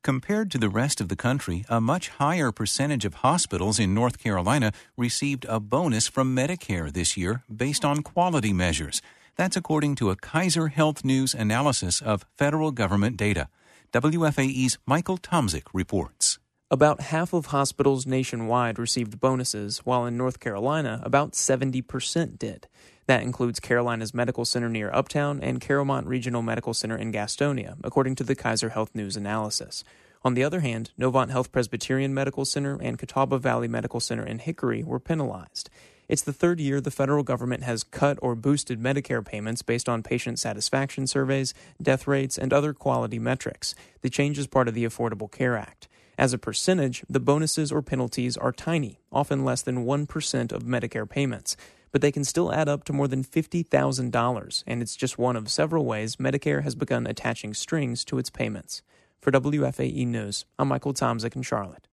Compared to the rest of the country, a much higher percentage of hospitals in North Carolina received a bonus from Medicare this year based on quality measures. That's according to a Kaiser Health News analysis of federal government data. WFAE's Michael Tomzik reports. About half of hospitals nationwide received bonuses, while in North Carolina, about 70% did. That includes Carolinas Medical Center near Uptown and Caromont Regional Medical Center in Gastonia, according to the Kaiser Health News analysis. On the other hand, Novant Health Presbyterian Medical Center and Catawba Valley Medical Center in Hickory were penalized. It's the third year the federal government has cut or boosted Medicare payments based on patient satisfaction surveys, death rates, and other quality metrics. The change is part of the Affordable Care Act. As a percentage, the bonuses or penalties are tiny, often less than 1% of Medicare payments. But they can still add up to more than $50,000, and it's just one of several ways Medicare has begun attaching strings to its payments. For WFAE News, I'm Michael Tomzik in Charlotte.